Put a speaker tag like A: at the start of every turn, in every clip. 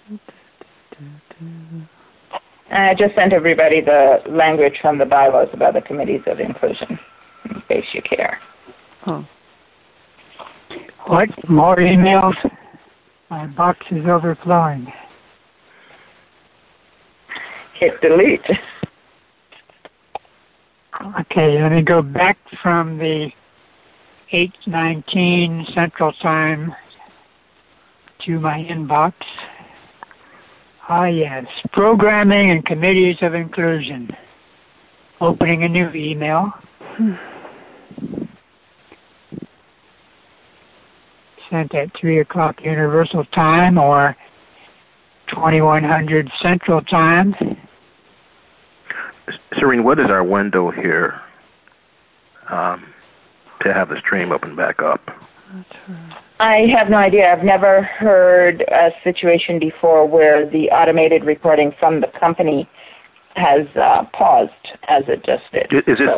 A: I just sent everybody the language from the bylaws about the committees of inclusion, in case you care.
B: Oh. What? More emails? My box is overflowing.
A: Hit delete.
B: Okay, let me go back from the 8:19 Central Time to my inbox. Ah, yes. Programming and Committees of Inclusion. Opening a new email. Sent at 3 o'clock Universal Time or 2100 Central Time.
C: Serene, what is our window here to have the stream open back up?
A: I have no idea. I've never heard a situation before where the automated recording from the company has paused as it just did.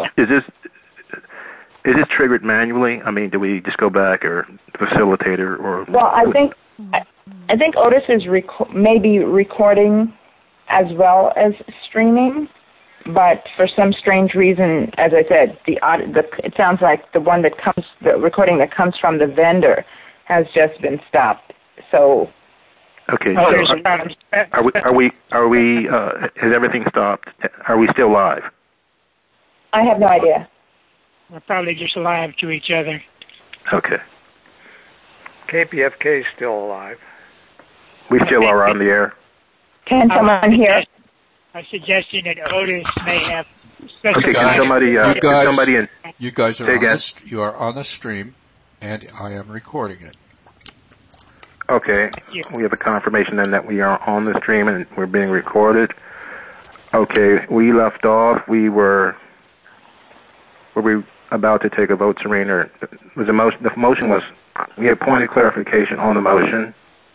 C: Is this triggered manually? I mean, do we just go back or facilitator or?
A: Well, I think Otis is maybe recording as well as streaming, but for some strange reason, as I said, it sounds like the recording that comes from the vendor has just been stopped. So.
C: Okay. So are we? Has everything stopped? Are we still live?
A: I have no idea.
B: We're probably just live to each other.
C: Okay.
D: KPFK is still alive.
C: We still are on the air.
A: Can someone hear?
B: I'm suggesting that Otis may have
C: special. Okay,
E: you guys are on the stream, and I am recording it.
C: Okay, we have a confirmation then that we are on the stream and we're being recorded. Okay, we left off. Were we about to take a vote, Serene, or was the motion was, we had pointed clarification on the motion.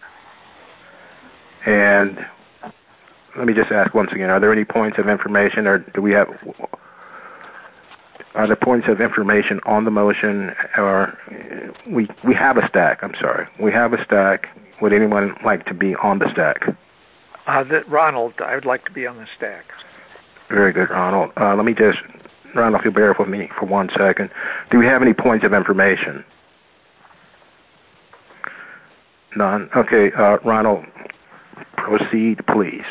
C: And let me just ask once again, are there any points of information, or are there points of information on the motion, or we have a stack, I'm sorry. We have a stack. Would anyone like to be on the stack?
D: Ronald, I would like to be on the stack.
C: Very good, Ronald. Let me just, Ronald, if you'll bear with me for 1 second. Do we have any points of information? None. Okay, Ronald, proceed, please.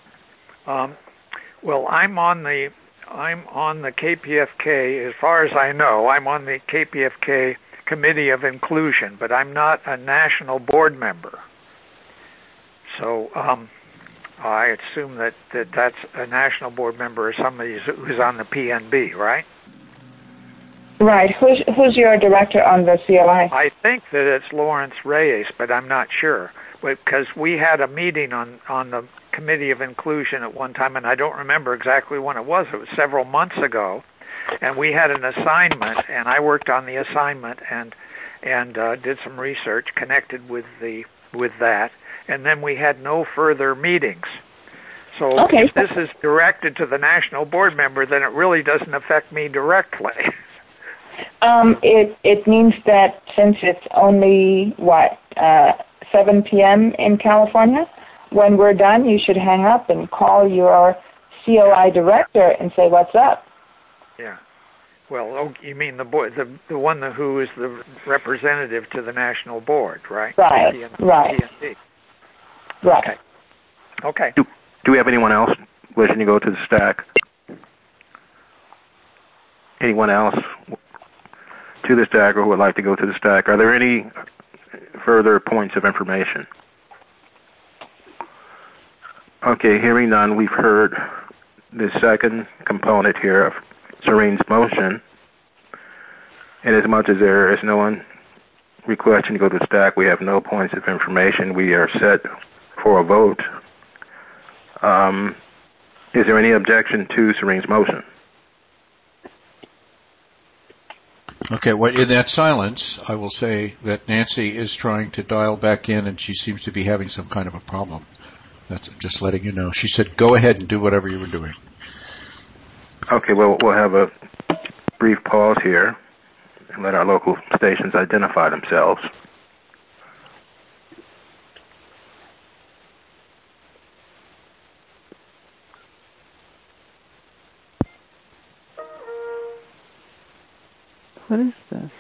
D: Well, I'm on the KPFK. As far as I know, I'm on the KPFK Committee of Inclusion, but I'm not a national board member. So I assume that that's a national board member or somebody who's on the PNB, right?
A: Right. Who's your director on the CLI?
D: I think that it's Lawrence Reyes, but I'm not sure. Because we had a meeting on the Committee of Inclusion at one time, and I don't remember exactly when it was. It was several months ago, and we had an assignment, and I worked on the assignment and did some research connected with that, and then we had no further meetings. So if this is directed to the national board member, then it really doesn't affect me directly.
A: It means that since it's only 7 p.m. in California, when we're done, you should hang up and call your COI director and say, what's up?
D: Yeah. Well, you mean the one who is the representative to the national board, right?
A: Right. Right.
D: PNB.
A: Right.
D: Okay.
C: Do we have anyone else wishing to go to the stack? Anyone else to the stack or who would like to go to the stack? Are there any further points of information? Okay, hearing none, we've heard the second component here of Serene's motion. And as much as there is no one requesting to go to the stack, we have no points of information. We are set for a vote. Is there any objection to Serene's motion?
E: Okay, well, in that silence, I will say that Nancy is trying to dial back in, and she seems to be having some kind of a problem. That's just letting you know. She said, go ahead and do whatever you were doing.
C: Okay, well, we'll have a brief pause here and let our local stations identify themselves.
F: What is this?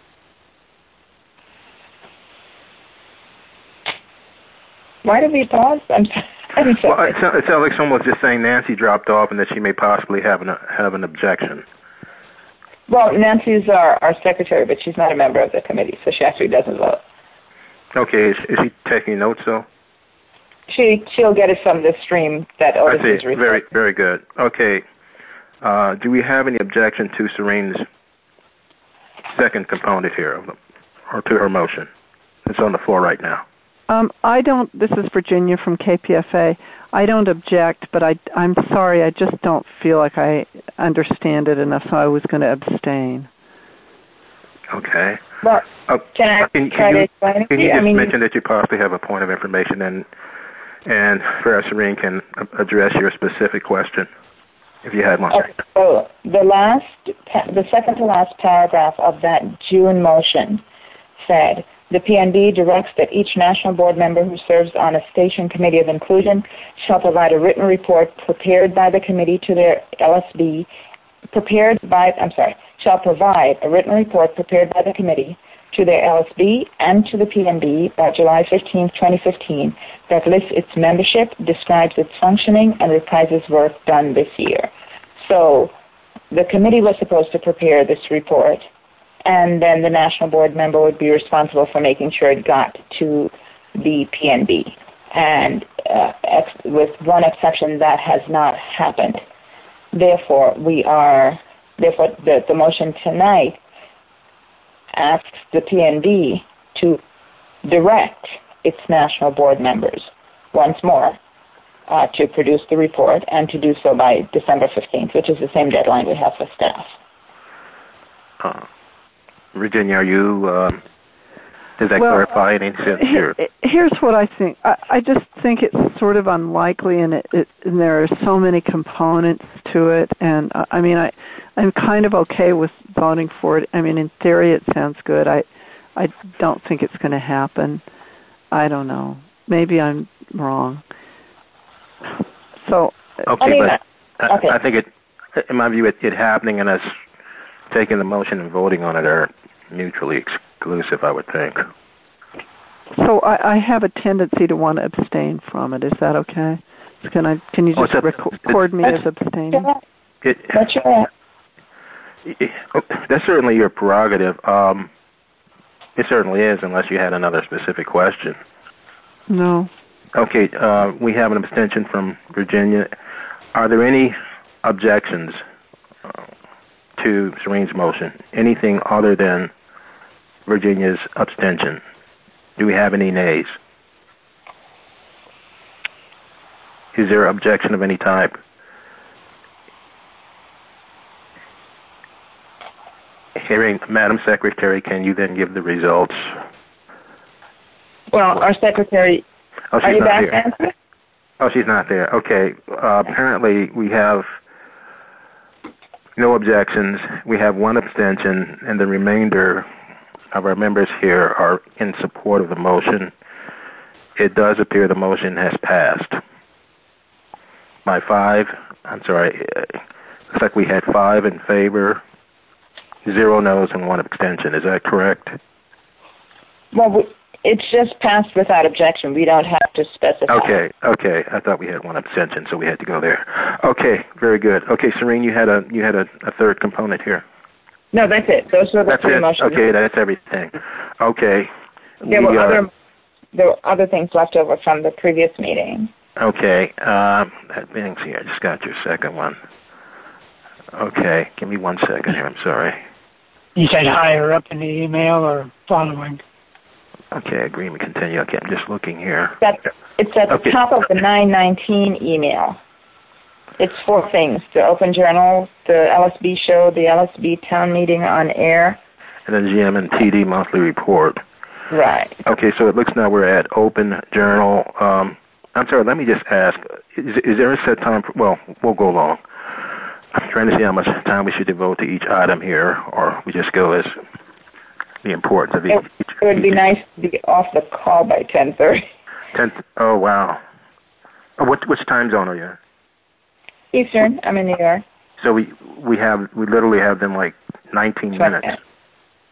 A: Why did we pause? I'm sorry.
C: Well, it sounds like someone was just saying Nancy dropped off and that she may possibly have an objection.
A: Well, Nancy is our secretary, but she's not a member of the committee, so she actually doesn't vote.
C: Okay, is she taking notes, though?
A: She'll get it from the stream that Otis is recording.
C: Very, very good. Okay. Do we have any objection to Serene's second component here, or to her motion? It's on the floor right now.
F: I don't. This is Virginia from KPFA. I don't object, but I'm sorry. I just don't feel like I understand it enough, so I was going to abstain.
C: Okay.
A: Well, can I try to explain it?
C: Can you just mention that you possibly have a point of information, and Farrah Serene can address your specific question, if you had one.
A: Okay. So the second to last paragraph of that June motion said, the PNB directs that each national board member who serves on a station committee of inclusion shall provide a written report prepared by the committee to their LSB, shall provide a written report prepared by the committee to their LSB and to the PNB by July 15, 2015, that lists its membership, describes its functioning, and reprises work done this year. So the committee was supposed to prepare this report, and then the national board member would be responsible for making sure it got to the PNB. And with one exception, that has not happened. Therefore, the motion tonight asks the PNB to direct its national board members once more to produce the report, and to do so by December 15th, which is the same deadline we have for staff.
C: Virginia, are you, does that clarify any sense here?
F: Here's what I think. I just think it's sort of unlikely, and and there are so many components to it, and I'm kind of okay with voting for it. I mean, in theory, it sounds good. I don't think it's going to happen. I don't know. Maybe I'm wrong. So
C: I think in my view, it happening and us taking the motion and voting on it are mutually exclusive, I would think.
F: So I have a tendency to want to abstain from it. Is that okay? Can you just record me as abstaining?
C: That's certainly your prerogative. It certainly is, unless you had another specific question.
F: No.
C: Okay, we have an abstention from Virginia. Are there any objections to Serene's motion? Anything other than Virginia's abstention? Do we have any nays? Is there objection of any type? Hearing, Madam Secretary, can you then give the results?
A: Well, our secretary...
C: Are you back, Nancy? Oh, she's not there. Okay. Apparently, we have no objections. We have one abstention, and the remainder of our members here are in support of the motion. It does appear the motion has passed by 5. I'm sorry. Looks like we had 5 in favor, 0 no's, and 1 abstention. Is that correct?
A: Well, it's just passed without objection. We don't have to specify.
C: Okay. I thought we had 1 abstention, so we had to go there. Okay, very good. Okay, Serene, you had a third component here.
A: No, that's it. Those were the 3 motions.
C: Okay, that's everything. Okay.
A: There were other things left over from the previous meeting.
C: Okay. That being here, I just got your second one. Okay, give me 1 second here. I'm sorry.
B: You said higher up in the email or following?
C: Okay, agreement continue. Okay, I'm just looking here.
A: It's at the top of the 919 email. It's 4 things: the Open Journal, the LSB show, the LSB town meeting on air,
C: and the GM&TD monthly report.
A: Right.
C: Okay, so it looks now we're at Open Journal. I'm sorry, let me just ask, is there a set time well, we'll go along. I'm trying to see how much time we should devote to each item here, or we just go as the importance of each.
A: It would be nice to be off the call by 10:30.
C: Oh, wow. Which time zone are you in?
A: Eastern. I'm in New York.
C: So we literally have them like 19 minutes.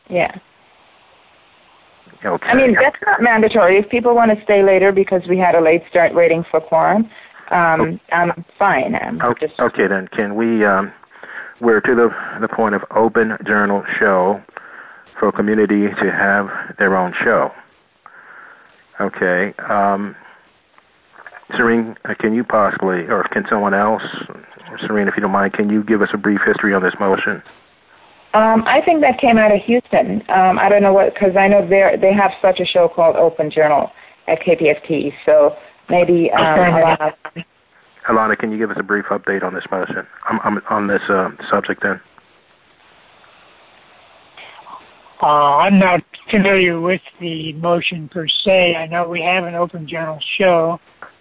A: Yeah.
C: Okay.
A: I mean, that's not mandatory. If people want to stay later because we had a late start waiting for quorum, I'm fine.
C: Okay, then can we? We're to the point of open journal show for community to have their own show. Okay. Serene, can you possibly, or can someone else, Serene, if you don't mind, can you give us a brief history on this motion?
A: I think that came out of Houston. I don't know what, because I know they have such a show called Open Journal at KPFT. So maybe
C: Alana, can you give us a brief update on this motion? On this subject then.
B: I'm not familiar with the motion per se. I know we have an Open Journal show.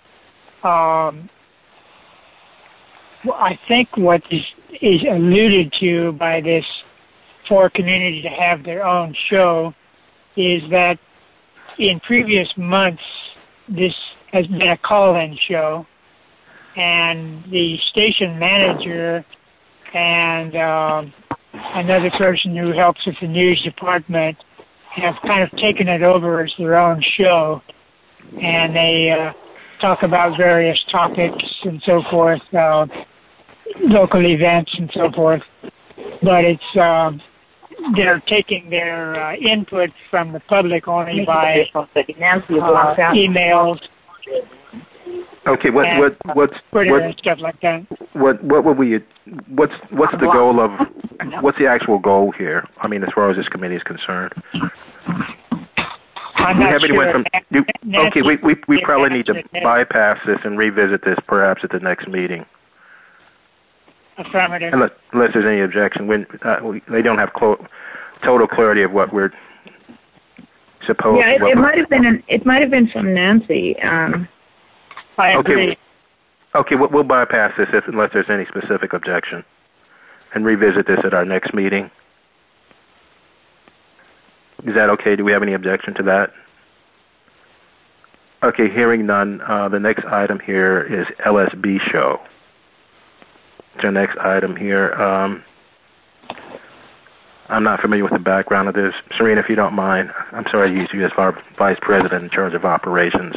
B: I think what is alluded to by this for community to have their own show is that in previous months this has been a call-in show, and the station manager and another person who helps with the news department have kind of taken it over as their own show, and they talk about various topics and so forth, local events and so forth. But it's they're taking their input from the public only by emails.
C: Okay, what's
B: Twitter and stuff like that.
C: What's the goal of, what's the actual goal here? I mean, as far as this committee is concerned.
B: I'm not sure.
C: Okay, we probably need to bypass this and revisit this perhaps at the next meeting.
B: Affirmative.
C: Unless there's any objection. They don't have total clarity of what we're supposed.
A: Yeah, it might have been. It might have been from Nancy.
B: I agree.
C: Okay, we'll bypass this unless there's any specific objection, and revisit this at our next meeting. Is that okay? Do we have any objection to that? Okay, hearing none. The next item here is LSB show. The next item here. I'm not familiar with the background of this. Serena, if you don't mind, I'm sorry to use you as Vice President in charge of operations.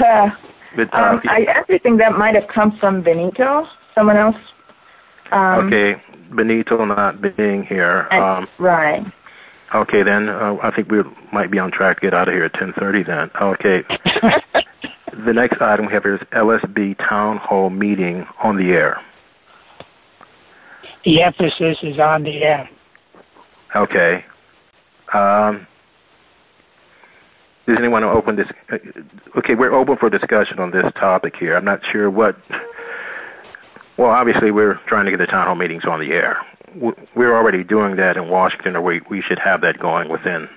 A: I actually think that might have come from Benito, someone else.
C: Okay, Benito not being here.
A: Right.
C: Okay, then I think we might be on track to get out of here at 10:30 then. Okay. The next item we have here is LSB Town Hall meeting on the air.
B: The emphasis is on the air.
C: Okay. Does anyone open this? Okay, we're open for discussion on this topic here. I'm not sure what. Well, obviously, we're trying to get the town hall meetings on the air. We're already doing that in Washington, or we should have that going within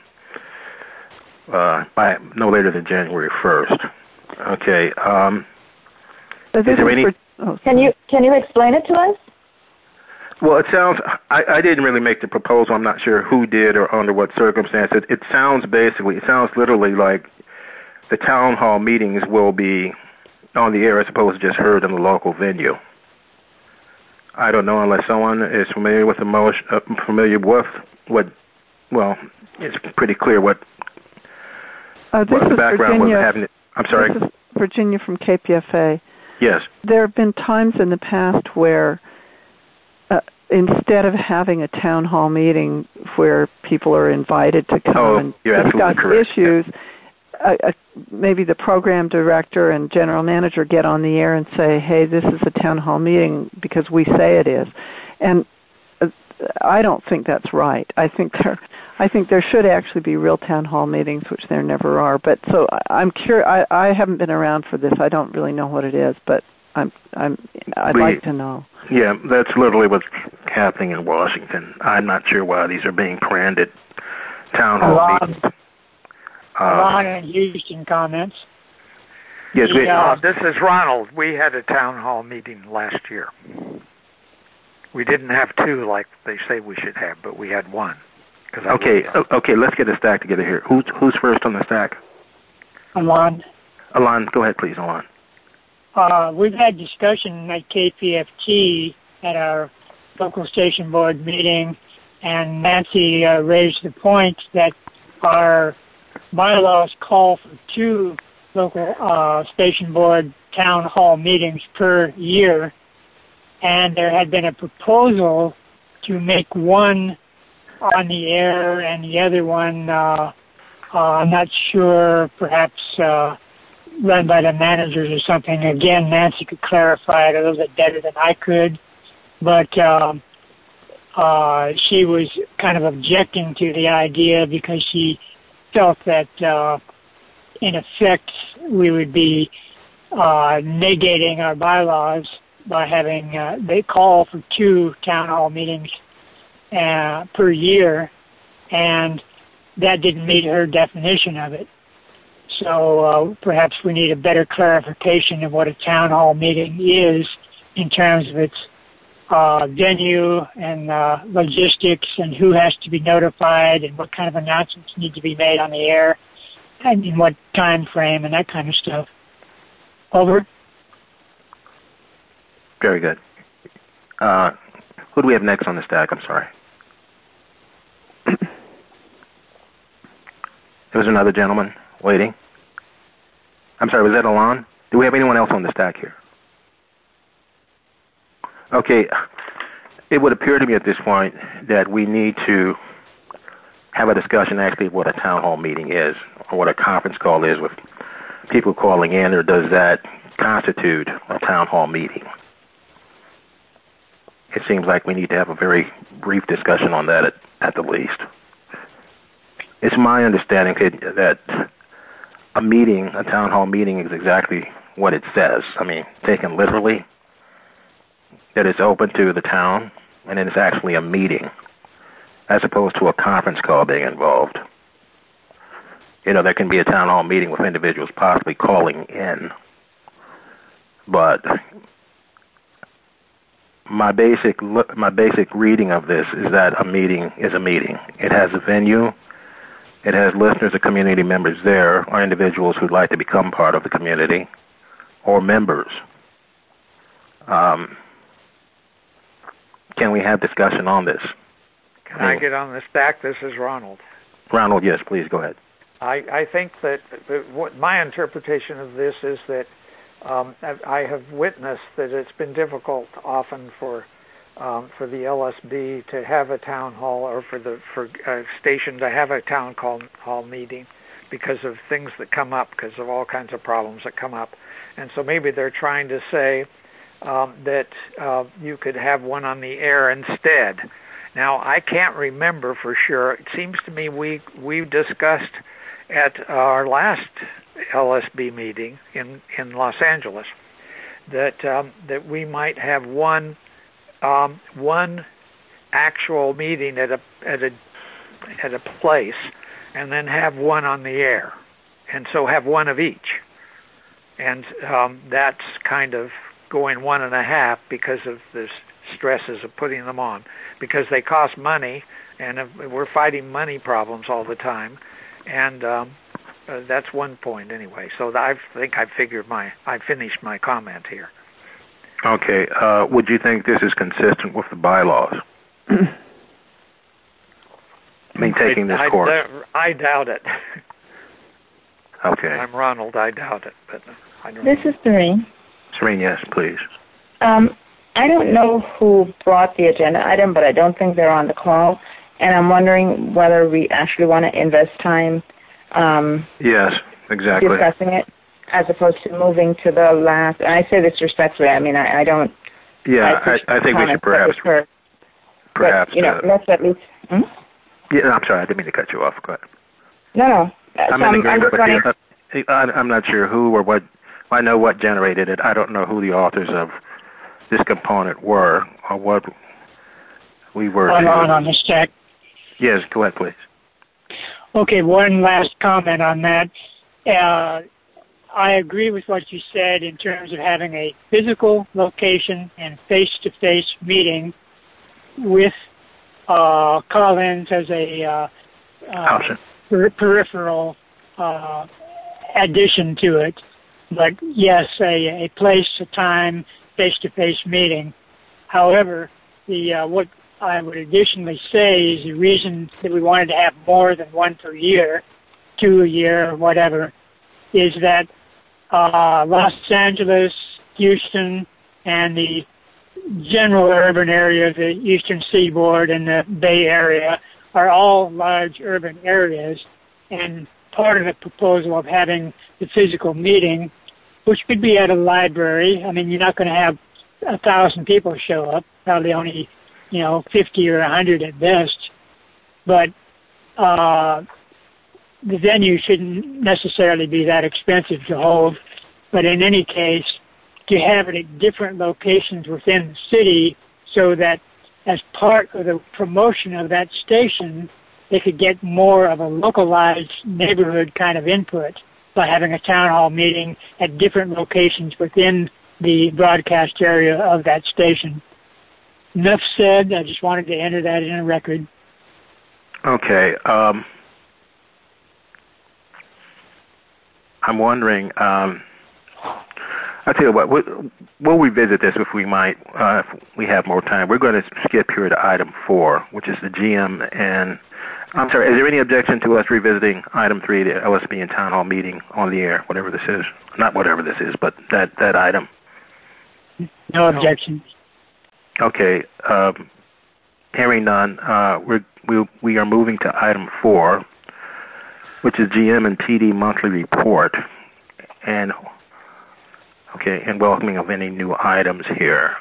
C: by no later than January 1st. Okay. Is there any?
A: Can you explain it to us?
C: Well, it sounds. I didn't really make the proposal. I'm not sure who did or under what circumstances. It sounds literally like the town hall meetings will be on the air as opposed to just heard in the local venue. I don't know unless someone is familiar with the motion, what. Well, it's pretty clear what the background was having. I'm sorry.
F: This is Virginia from KPFA.
C: Yes.
F: There have been times in the past where instead of having a town hall meeting where people are invited to come and discuss issues, maybe the program director and general manager get on the air and say, hey, this is a town hall meeting because we say it is. And I don't think that's right. I think there should actually be real town hall meetings, which there never are. But so I'm curious. I haven't been around for this. I don't really know what it is, but I'd like to know.
C: Yeah, that's literally what's happening in Washington. I'm not sure why these are being branded town hall meetings.
B: Ron and Houston comments.
C: Yes,
D: this is Ronald. We had a town hall meeting last year. We didn't have two like they say we should have, but we had one.
C: Okay, let's get a stack together here. Who's first on the stack?
B: Alon,
C: go ahead, please, Alon.
B: We've had discussion at KPFT at our local station board meeting And Nancy raised the point that our bylaws call for 2 local station board town hall meetings per year, and there had been a proposal to make one on the air and the other one, I'm not sure, perhaps run by the managers or something. Again, Nancy could clarify it a little bit better than I could, but she was kind of objecting to the idea because she felt that, in effect, we would be negating our bylaws by having, they call for 2 town hall meetings per year, and that didn't meet her definition of it. So perhaps we need a better clarification of what a town hall meeting is in terms of its venue and logistics and who has to be notified and what kind of announcements need to be made on the air and in what time frame and that kind of stuff. Over.
C: Very good. Who do we have next on the stack? I'm sorry. There was another gentleman waiting. I'm sorry, was that Alon? Do we have anyone else on the stack here? Okay, it would appear to me at this point that we need to have a discussion actually of what a town hall meeting is or what a conference call is with people calling in, or does that constitute a town hall meeting? It seems like we need to have a very brief discussion on that at the least. It's my understanding that a meeting, a town hall meeting, is exactly what it says. I mean, taken literally, that it's open to the town, and it's actually a meeting, as opposed to a conference call being involved. You know, there can be a town hall meeting with individuals possibly calling in, but my basic reading of this is that a meeting is a meeting. It has a venue. It has listeners or community members there, or individuals who'd like to become part of the community, or members. Can we have discussion on this?
D: Can I get on the stack? This is Ronald.
C: Ronald, yes, please go ahead.
D: I think that what my interpretation of this is that I have witnessed that it's been difficult often for the LSB to have a town hall, or for a station to have a town hall meeting, because of things that come up, because of all kinds of problems that come up. And so maybe they're trying to say that you could have one on the air instead. Now, I can't remember for sure. It seems to me we discussed at our last LSB meeting in Los Angeles that we might have one actual meeting at a place, and then have one on the air, and so have one of each. And that's kind of going 1.5 because of the stresses of putting them on, because they cost money, and we're fighting money problems all the time. And that's one point anyway. So I think I finished my comment here.
C: Okay. Would you think this is consistent with the bylaws? I mean, taking this course.
D: I doubt it.
C: Okay.
D: I'm Ronald. I doubt it, but I don't.
A: This is Serene.
C: Serene, yes, please.
A: I don't know who brought the agenda item, but I don't think they're on the call. And I'm wondering whether we actually want to invest time
C: yes, exactly.
A: discussing it, as opposed to moving to the last. And I say this respectfully. I mean, I don't.
C: Yeah, I think we should perhaps.
A: But, let's at least.
C: Yeah, I'm sorry, I didn't mean to cut you off. Go ahead.
A: No.
C: I'm not sure who or what. I know what generated it. I don't know who the authors of this component were, or what we were.
B: On the stack.
C: Yes, go ahead, please.
B: Okay, one last comment on that. I agree with what you said in terms of having a physical location and face-to-face meeting with call-ins as a peripheral addition to it. But yes, a place, a time, face-to-face meeting. However, I would additionally say is the reason that we wanted to have more than one per year, 2 a year, or whatever, is that Los Angeles, Houston, and the general urban area of the Eastern Seaboard and the Bay Area are all large urban areas, and part of the proposal of having the physical meeting, which could be at a library. I mean, you're not going to have 1,000 people show up, probably only, 50 or 100 at best, but the venue shouldn't necessarily be that expensive to hold. But in any case, to have it at different locations within the city so that as part of the promotion of that station, they could get more of a localized neighborhood kind of input by having a town hall meeting at different locations within the broadcast area of that station. Enough said. I just wanted to enter that in a record.
C: Okay. I'm wondering, I'll tell you what, we'll revisit this if we might, if we have more time. We're going to skip here to item 4, which is the GM. And I'm sorry, is there any objection to us revisiting item 3, the OSB and Town Hall meeting on the air, whatever this is? Not whatever this is, but that item.
B: No objection.
C: Okay. Hearing none, we are moving to item 4, which is GM and PD monthly report. And welcoming of any new items here.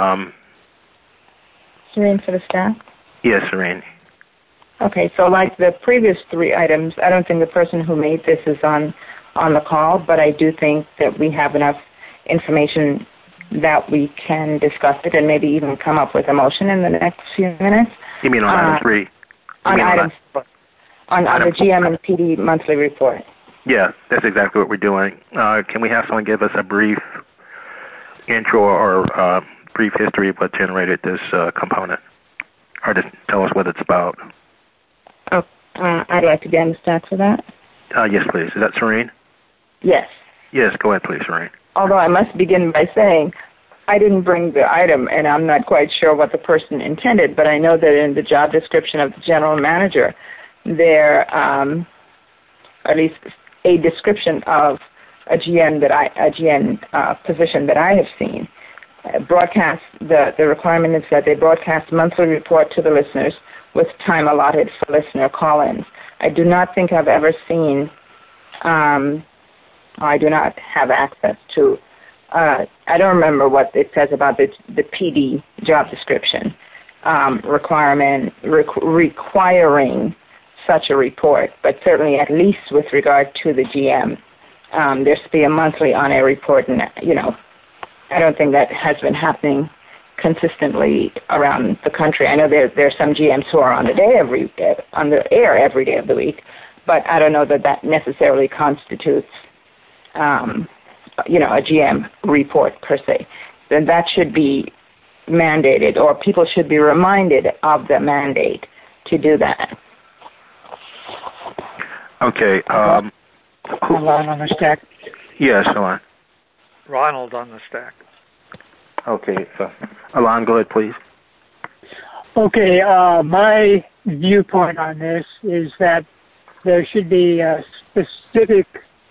A: Serene for the staff?
C: Yes, Serene.
A: Okay, so like the previous 3 items, I don't think the person who made this is on the call, but I do think that we have enough information that we can discuss it and maybe even come up with a motion in the next few minutes.
C: You mean on item 3?
A: On the GM and PD monthly report.
C: Yeah, that's exactly what we're doing. Can we have someone give us a brief intro or brief history of what generated this component? Or just tell us what it's about.
A: Oh, I'd like to get in start for that.
C: Yes, please. Is that Serene?
A: Yes.
C: Yes, go ahead, please, Serene.
A: Although I must begin by saying I didn't bring the item, and I'm not quite sure what the person intended, but I know that in the job description of the general manager, there, at least a description of a GM position that I have seen. Broadcast, the requirement is that they broadcast monthly report to the listeners with time allotted for listener call-ins. I do not think I've ever seen, I do not have access to, I don't remember what it says about the PD job description, requiring such a report, but certainly at least with regard to the GM, there should be a monthly on-air report, and I don't think that has been happening consistently around the country. I know there are some GMs who are on the air every day of the week, but I don't know that necessarily constitutes, a GM report per se. Then that should be mandated, or people should be reminded of the mandate to do that.
C: Okay.
B: Alon on the stack.
C: Yes, Alon.
D: Ronald on the stack.
C: Okay. Alon, go ahead, please.
B: Okay. My viewpoint on this is that there should be a specific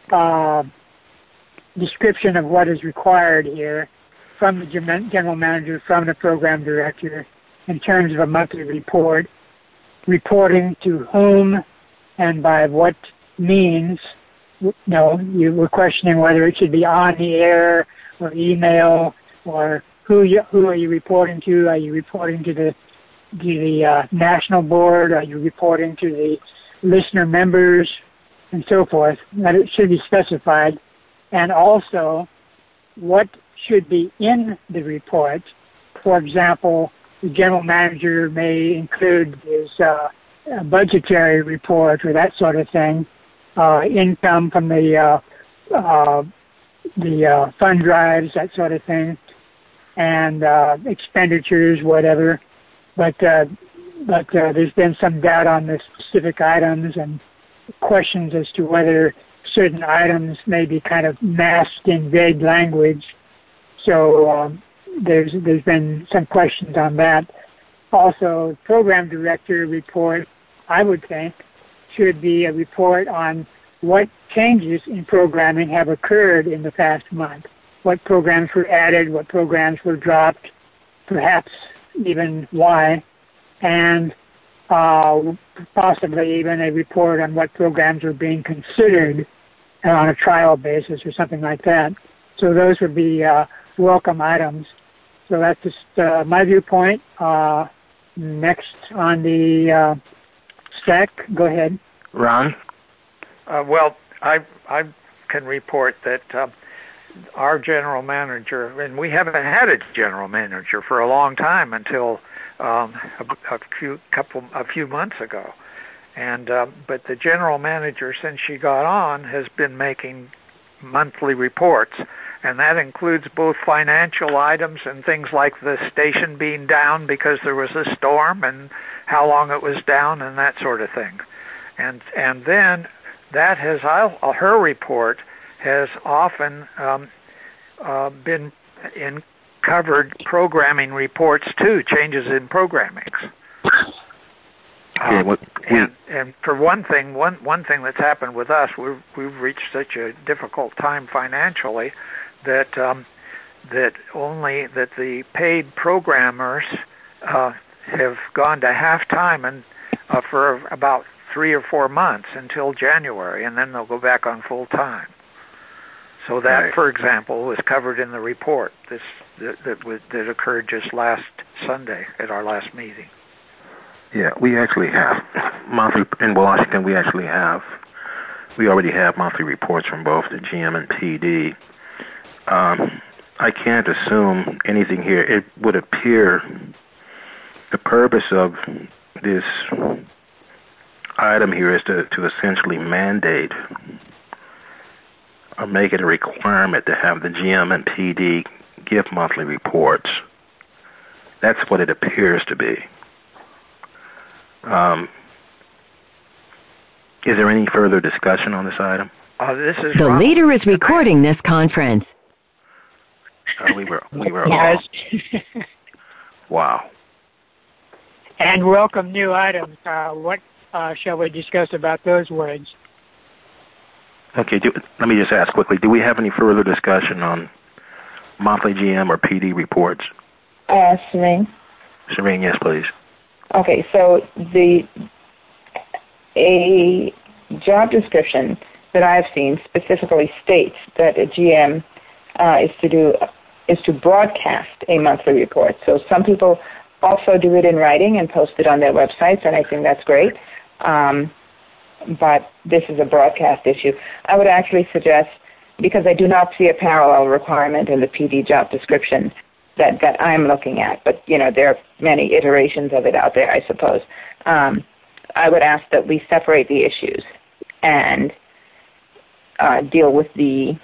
B: description of what is required here from the general manager, from the program director, in terms of a monthly report, reporting to whom and by what means. You were questioning whether it should be on the air or email, or who are you reporting to? Are you reporting to the national board? Are you reporting to the listener members, and so forth? That it should be specified, and also what should be in the report. For example, the general manager may include his budgetary report or that sort of thing, income from the fund drives, that sort of thing, and expenditures, whatever. But there's been some doubt on the specific items and questions as to whether certain items may be kind of masked in vague language. So there's been some questions on that. also program director report, I would think, should be a report on what changes in programming have occurred in the past month. What programs were added, what programs were dropped, perhaps even why, and possibly even a report on what programs are being considered on a trial basis or something like that. So those would be welcome items. So that's just my viewpoint. Next on the stack, go ahead.
C: Ron?
D: Well, I can report that our general manager, and we haven't had a general manager for a long time until a few months ago, and but the general manager, since she got on, has been making monthly reports, and that includes both financial items and things like the station being down because there was a storm and how long it was down and that sort of thing, and then that has her report has often been covered programming reports too, changes in programming. And for one thing that's happened with us, we've reached such a difficult time financially that the paid programmers have gone to half time and for about 3 or 4 months until January, and then they'll go back on full time. So that, right, for example, was covered in the report that occurred just last Sunday at our last meeting.
C: Yeah, we actually have monthly in Washington. We already have monthly reports from both the GM and PD. I can't assume anything here. It would appear the purpose of this item here is to essentially mandate or make it a requirement to have the GM and PD give monthly reports. That's what it appears to be. Is there any further discussion on this item?
G: The leader is recording this conference.
C: We were
B: yes.
C: Wow.
B: And welcome new items. What shall we discuss about those words?
C: Okay, let me just ask quickly, do we have any further discussion on monthly GM or PD reports?
A: Serene.
C: Serene, yes, please. Okay,
A: so a job description that I've seen specifically states that a GM is to broadcast a monthly report. So some people also do it in writing and post it on their websites, and I think that's great. But this is a broadcast issue. I would actually suggest, because I do not see a parallel requirement in the PD job description that I'm looking at, but there are many iterations of it out there, I suppose. I would ask that we separate the issues and deal with the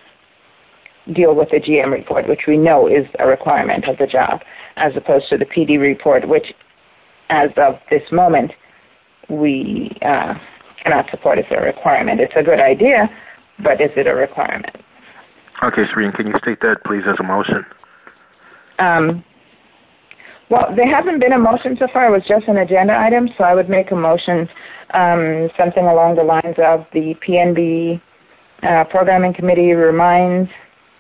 A: GM report, which we know is a requirement of the job, as opposed to the PD report, which, as of this moment, we cannot support as a requirement. It's a good idea, but is it a requirement?
C: Okay, Serene, can you state that, please, as a motion?
A: Well, there hasn't been a motion so far. It was just an agenda item, so I would make a motion, something along the lines of the PNB Programming Committee recommends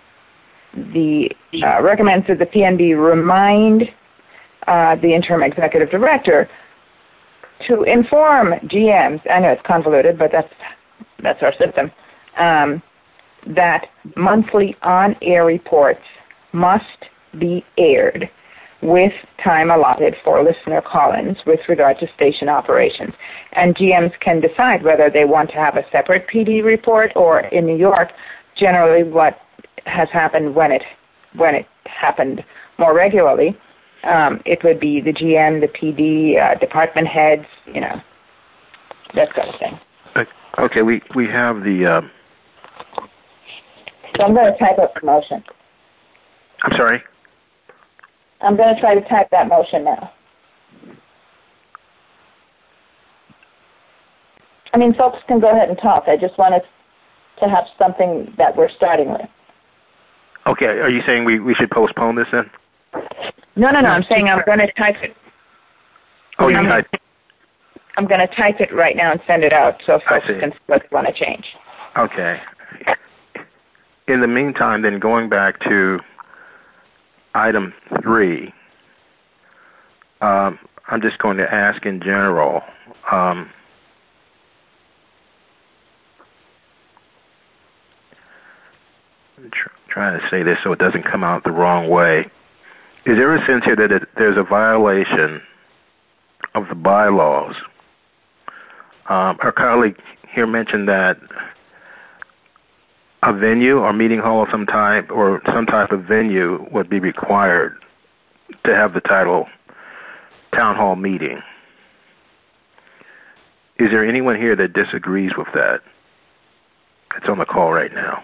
A: that the PNB remind the interim executive director to inform GMs, I know it's convoluted, but that's our system, that monthly on-air reports must be aired with time allotted for listener call-ins with regard to station operations. And GMs can decide whether they want to have a separate PD report, or in New York, generally what has happened when it happened more regularly, it would be the GM, the PD, department heads, that kind of thing.
C: Okay, we have the...
A: So I'm going to type up the motion.
C: I'm sorry?
A: I'm going to try to type that motion now. I mean, folks can go ahead and talk. I just wanted to have something that we're starting with.
C: Okay, are you saying we should postpone this then?
A: No, I'm saying I'm going to type it.
C: Oh, you type.
A: I'm going to type it right now and send it out so folks can see what they want to change.
C: Okay. In the meantime, then going back to item 3, I'm just going to ask in general. Trying to say this so it doesn't come out the wrong way. Is there a sense here that there's a violation of the bylaws? Our colleague here mentioned that a venue or meeting hall of some type or some type of venue would be required to have the title town hall meeting. Is there anyone here that disagrees with that? It's on the call right now.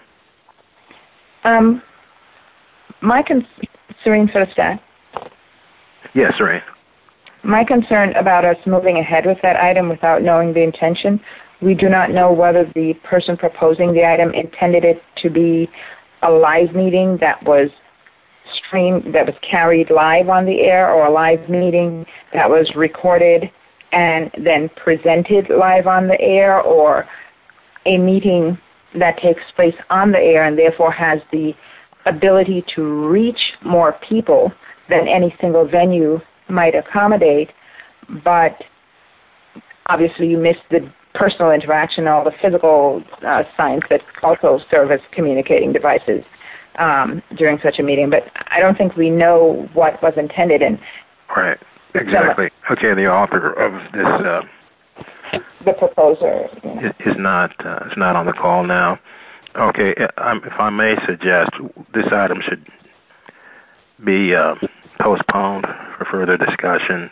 A: Serene Sostat.
C: Yes, Serene.
A: My concern about us moving ahead with that item without knowing the intention, we do not know whether the person proposing the item intended it to be a live meeting that was streamed, that was carried live on the air, or a live meeting that was recorded and then presented live on the air, or a meeting that takes place on the air and therefore has the ability to reach more people than any single venue might accommodate, but obviously you miss the personal interaction, all the physical signs that also serve as communicating devices during such a meeting. But I don't think we know what was intended.
C: Right, exactly. Okay, the author of this...
A: the proposer
C: is not on the call now. Okay, if I may suggest, this item should be postponed for further discussion.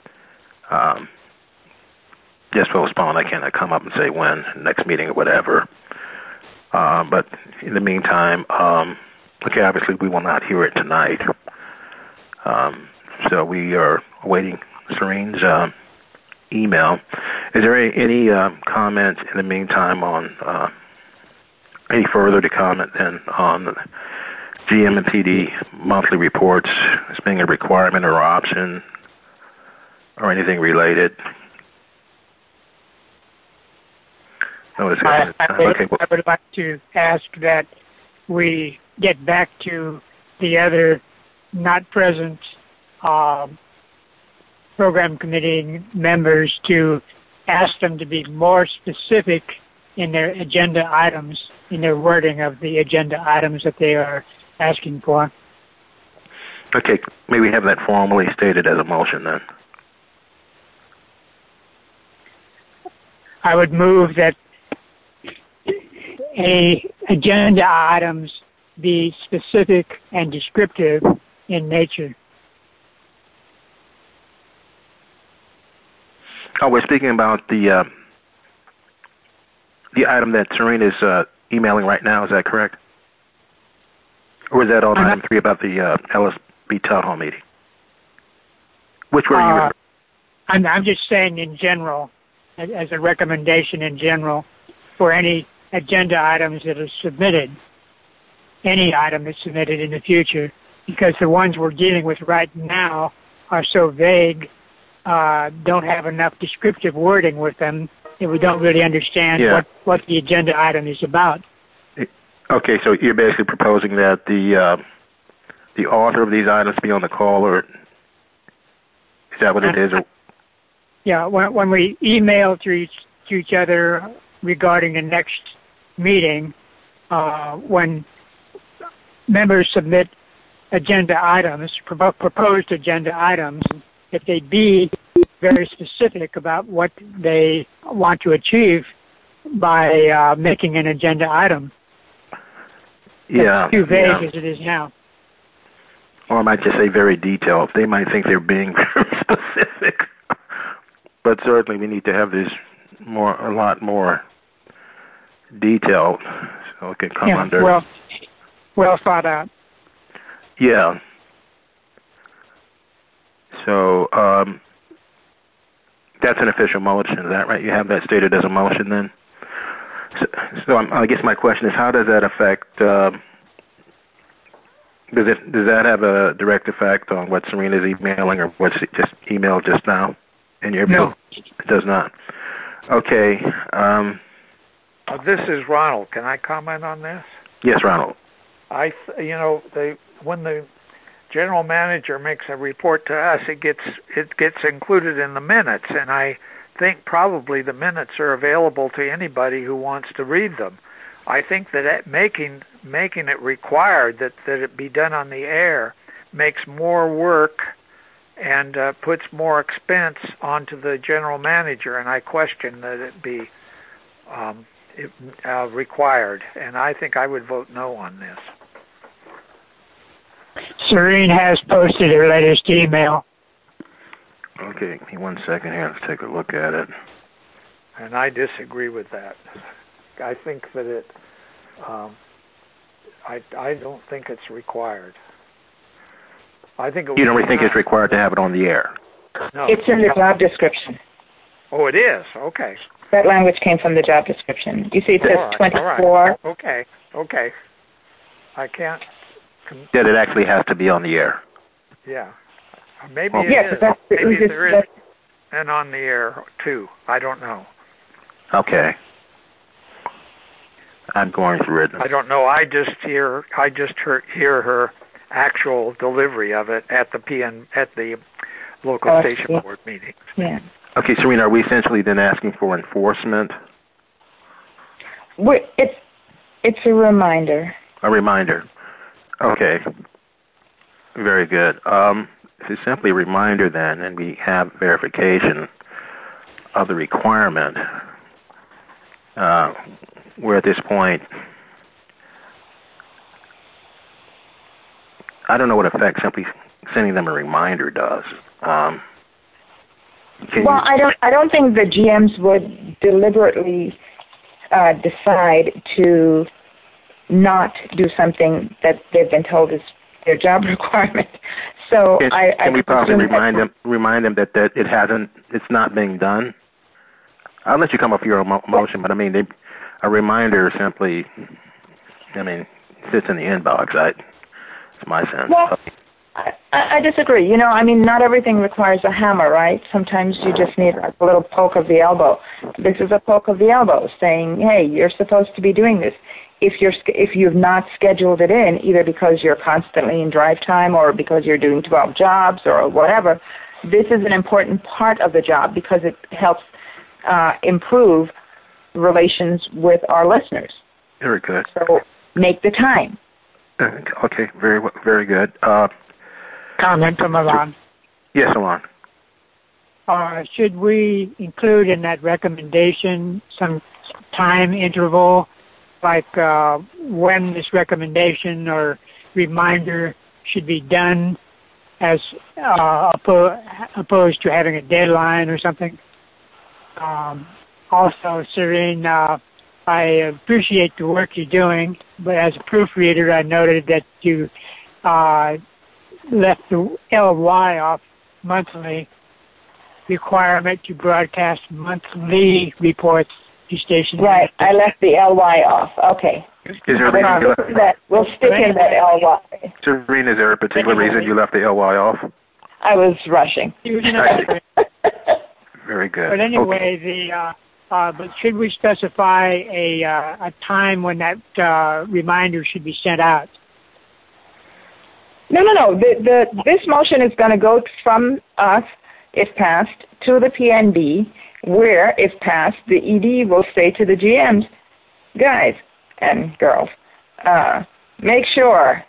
C: Just postponed. I cannot come up and say when, next meeting or whatever. But in the meantime, okay, obviously we will not hear it tonight. So we are awaiting Serene's email. Is there any comments in the meantime on any further to comment then on GM and PD monthly reports as being a requirement or option or anything related?
B: I would like to ask that we get back to the other not present program committee members to ask them to be more specific in their agenda items, in their wording of the agenda items that they are asking for.
C: Okay, may we have that formally stated as a motion then?
B: I would move that agenda items be specific and descriptive in nature.
C: Oh, we're speaking about the item that Serene is emailing right now. Is that correct? Or is that on item 3 about the LSB town hall meeting? Which were you?
B: I'm just saying in general, as a recommendation in general, for any agenda items that are submitted, any item that's submitted in the future, because the ones we're dealing with right now are so vague, don't have enough descriptive wording with them, and we don't really understand what the agenda item is about.
C: Okay, so you're basically proposing that the author of these items be on the call, or is that what it is? Or?
B: Yeah, when we email to each other regarding the next meeting, when members submit agenda items, proposed agenda items, if they be very specific about what they want to achieve by making an agenda item.
C: Yeah.
B: It's too vague as it is now.
C: Or I might just say very detailed. They might think they're being very specific. But certainly we need to have this a lot more detailed so it can come under.
B: Well thought out.
C: Yeah. So that's an official motion, is that right? You have that stated as a motion then? So I guess my question is, how does that affect, does that have a direct effect on what Serena is emailing or what's just emailed just now? In your bill?
B: No.
C: It does not. Okay.
D: This is Ronald. Can I comment on this?
C: Yes, Ronald.
D: When the general manager makes a report to us, it gets included in the minutes, and I think probably the minutes are available to anybody who wants to read them. I think that making it required that it be done on the air makes more work and puts more expense onto the general manager, and I question that it be required, and I think I would vote no on this.
B: Serene has posted her latest email.
C: Okay, give me 1 second here. Let's take a look at it.
D: And I disagree with that. I think that it. I don't think it's required. I think
C: you don't think it's required to have it on the air?
D: No.
A: It's in the job description.
D: Oh, it is. Okay.
A: That language came from the job description. You see, it says 24.
D: All right. Okay. I can't.
C: That it actually has to be on the air.
D: Yeah. Maybe
C: well,
D: it
A: yes,
D: is. Maybe there is and on the air too. I don't know.
C: Okay. I'm going through it.
D: I don't know. I just hear her actual delivery of it at the local station board meeting.
A: Yeah.
C: Okay, Serena, are we essentially then asking for enforcement?
A: It's a reminder.
C: A reminder. Okay. Very good. It's simply a reminder then, and we have verification of the requirement. We're at this point. I don't know what effect simply sending them a reminder does.
A: I don't think the GMs would deliberately decide to not do something that they've been told is their job requirement. So
C: can we possibly remind them that it's not being done? I'll let you come up with your own motion, but I mean, a reminder simply, sits in the inbox. It's my sense.
A: Well, I disagree. Not everything requires a hammer, right? Sometimes you just need a little poke of the elbow. This is a poke of the elbow saying, hey, you're supposed to be doing this. If you've not scheduled it in, either because you're constantly in drive time or because you're doing 12 jobs or whatever, this is an important part of the job because it helps improve relations with our listeners.
C: Very good.
A: So make the time.
C: Okay, very good.
B: Comment from Alon.
C: Yes, Alon.
B: Should we include in that recommendation some time interval, like when this recommendation or reminder should be done, as opposed to having a deadline or something? Also, Serene, I appreciate the work you're doing, but as a proofreader, I noted that you left the LY off monthly requirement to broadcast monthly reports to stations.
A: Right, I left the LY off. Okay.
C: Is there a reason
A: we'll stick in that LY.
C: Serene, is there a particular reason you left the LY off?
A: I was rushing.
C: Very good.
B: But anyway, okay. But should we specify a time when that reminder should be sent out?
A: No. This motion is going to go from us, if passed, to the PNB, where, if passed, the ED will say to the GMs, guys and girls, make sure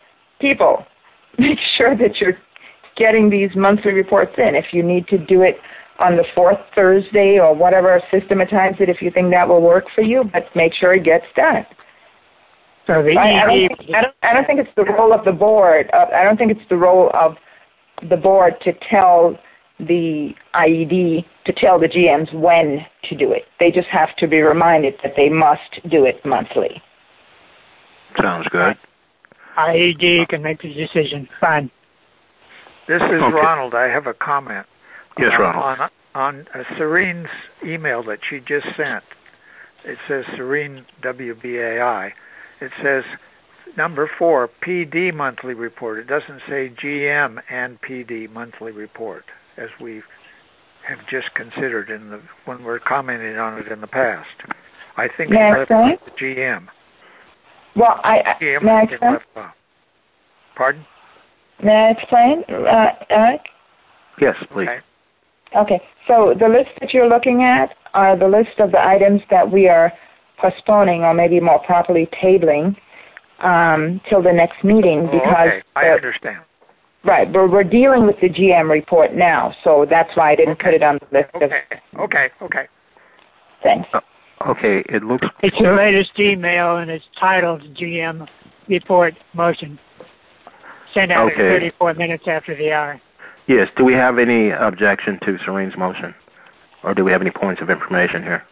A: that you're getting these monthly reports in. If you need to do it on the fourth Thursday or whatever, systematize it if you think that will work for you, but make sure it gets done.
B: So
A: I don't think it's the role of the board. I don't think it's the role of the board to tell the IED to tell the GMs when to do it. They just have to be reminded that they must do it monthly.
C: Sounds good.
B: IED can make the decision. Fine.
D: This is Ronald. I have a comment.
C: Yes, Ronald.
D: On Serene's email that she just sent, it says Serene WBAI. It says number 4, PD monthly report. It doesn't say GM and PD monthly report, as we've have just considered when we're commenting on it in the past. I think
A: May I explain?
D: The GM.
A: Well,
D: GM
A: may I explain?
D: Pardon?
A: May I explain, Eric?
C: Yes, please.
A: Okay. So the list that you're looking at are the list of the items that we are postponing, or maybe more properly tabling, till the next meeting, because
D: okay. I understand.
A: Right, but we're dealing with the GM report now, so that's why I didn't put it on the list.
D: Okay.
A: Thanks.
C: Okay, it looks...
B: It's the latest email, and it's titled GM Report Motion. Sent out at 34 minutes after the hour.
C: Yes, do we have any objection to Serene's motion? Or do we have any points of information here?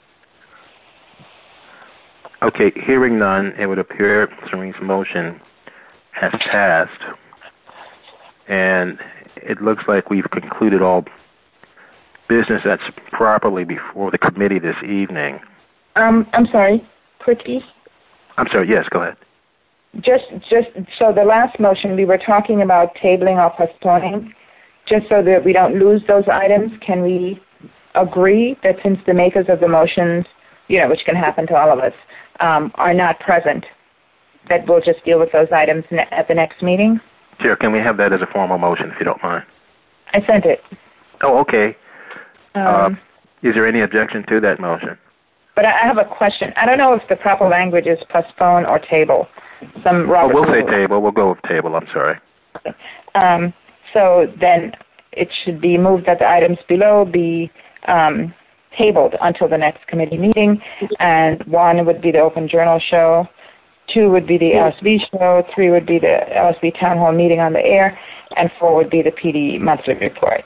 C: Okay, hearing none, it would appear Serene's motion has passed. And it looks like we've concluded all business that's properly before the committee this evening.
A: I'm sorry, quickie.
C: I'm sorry, yes, go ahead.
A: Just so the last motion, we were talking about tabling or postponing, just so that we don't lose those items. Can we agree that since the makers of the motions, which can happen to all of us, are not present, that we'll just deal with those items at the next meeting?
C: Chair, can we have that as a formal motion, if you don't mind?
A: I sent it.
C: Oh, okay. Is there any objection to that motion?
A: But I have a question. I don't know if the proper language is postpone or table.
C: We'll say table. We'll go with table. I'm sorry.
A: Okay. So then it should be moved that the items below be tabled until the next committee meeting. And 1 would be the Open Journal show. 2 would be the LSB show. 3 would be the LSB Town Hall meeting on the air. And 4 would be the PD monthly report.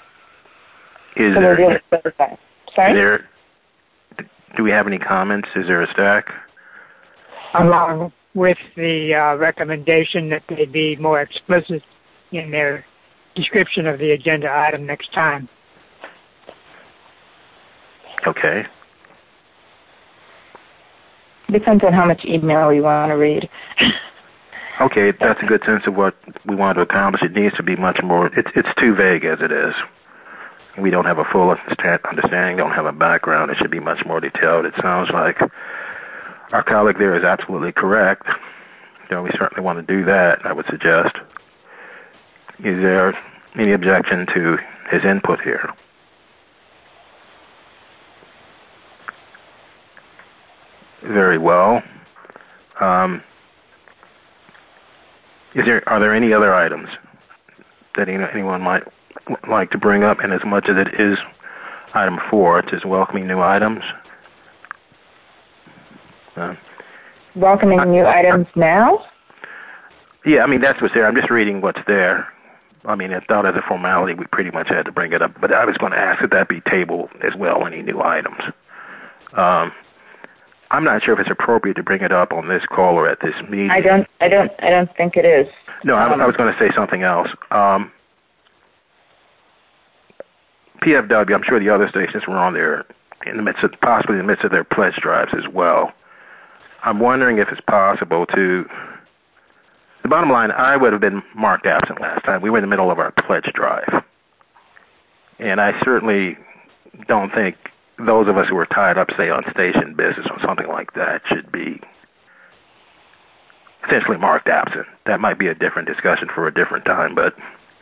A: Sorry?
C: Do we have any comments? Is there a stack?
B: Along with the recommendation that they be more explicit in their description of the agenda item next time.
C: Okay.
A: Depends on how much email you want to read.
C: Okay, that's a good sense of what we want to accomplish. It needs to be much more, it's too vague as it is. We don't have a full understanding, don't have a background. It should be much more detailed. It sounds like our colleague there is absolutely correct. We certainly want to do that, I would suggest. Is there any objection to his input here? Very well. Are there any other items that anyone might like to bring up? And as much as it is item 4, it is welcoming new items.
A: Welcoming new items now?
C: Yeah, that's what's there. I'm just reading what's there. I thought as a formality we pretty much had to bring it up, but I was going to ask that be tabled as well, any new items. I'm not sure if it's appropriate to bring it up on this call or at this meeting.
A: I don't think it is.
C: No, I was going to say something else. PFW, I'm sure the other stations were on there possibly in the midst of their pledge drives as well. I'm wondering if it's possible to... The bottom line, I would have been marked absent last time. We were in the middle of our pledge drive. And I certainly don't think those of us who are tied up, say, on station business or something like that should be essentially marked absent. That might be a different discussion for a different time, but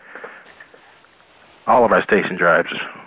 C: all of our station drives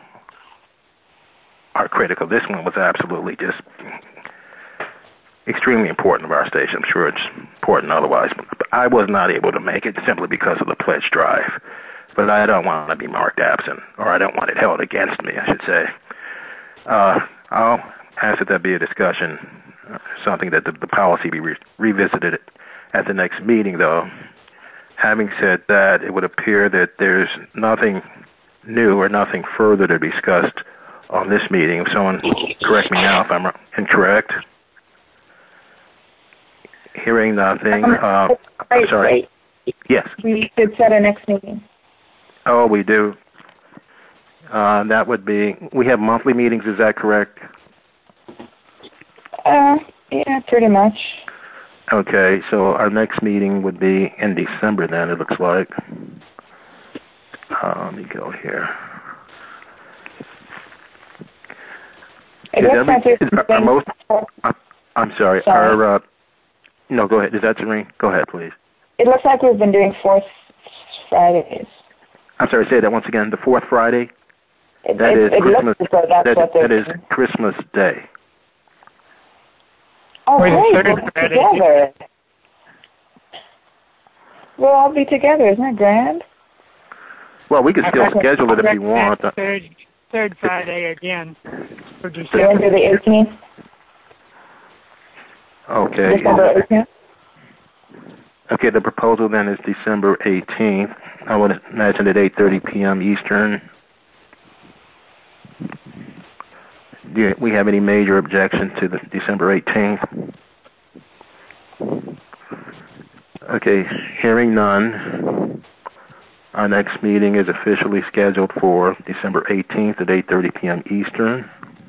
C: are critical. This one was absolutely just extremely important of our station. I'm sure it's important otherwise. But I was not able to make it simply because of the pledge drive. But I don't want to be marked absent, or I don't want it held against me, I should say. I'll ask that there be a discussion, something that the policy be revisited at the next meeting, though. Having said that, it would appear that there's nothing new or nothing further to be discussed on this meeting. If someone correct me now if I'm incorrect. Hearing nothing. I'm sorry.
A: Wait.
C: Yes.
A: We should set a next meeting.
C: Oh, we do. That would be, we have monthly meetings, is that correct?
A: Yeah, pretty much.
C: Okay, so our next meeting would be in December then, it looks like. Let me go here. I'm sorry. No, go ahead. Is that Serene? Go ahead, please.
A: It looks like we've been doing fourth Fridays.
C: I'm sorry. Say that once again. The fourth Friday. That is Christmas Day.
A: Oh, great! We'll be together. We'll all be together. Isn't that grand?
C: Well, we can still schedule it if you want.
B: Third Friday again. For
A: December the 18th.
C: Okay.
A: December 18th.
C: Okay, the proposal then is December 18th. I would imagine at 8:30 p.m. Eastern. Do we have any major objection to the December 18th? Okay, hearing none. Our next meeting is officially scheduled for December 18th at 8:30 p.m. Eastern.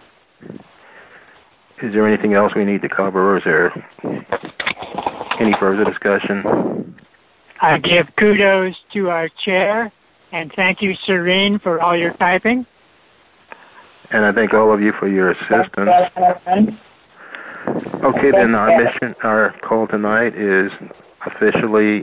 C: Is there anything else we need to cover, or is there any further discussion?
B: I give kudos to our chair, and thank you, Serene, for all your typing.
C: And I thank all of you for your assistance. Okay, then our call tonight is officially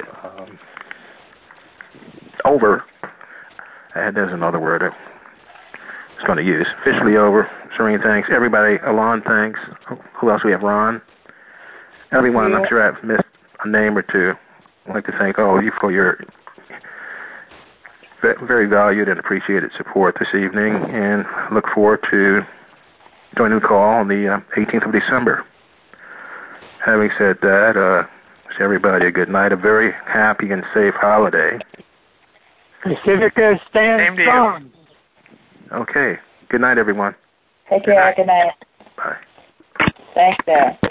C: over. There's another word I was going to use. Officially over. Serene, thanks. Everybody, Alon, thanks. Who else? We have Ron. Everyone, I'm sure I've missed a name or two. I'd like to thank all of you for your very valued and appreciated support this evening, and look forward to joining the call on the 18th of December. Having said that, wish everybody a good night, a very happy and safe holiday.
B: Pacifica stands strong.
C: Okay. Good night, everyone.
A: Take care. Good night.
C: Bye.
A: Thanks, Sarah.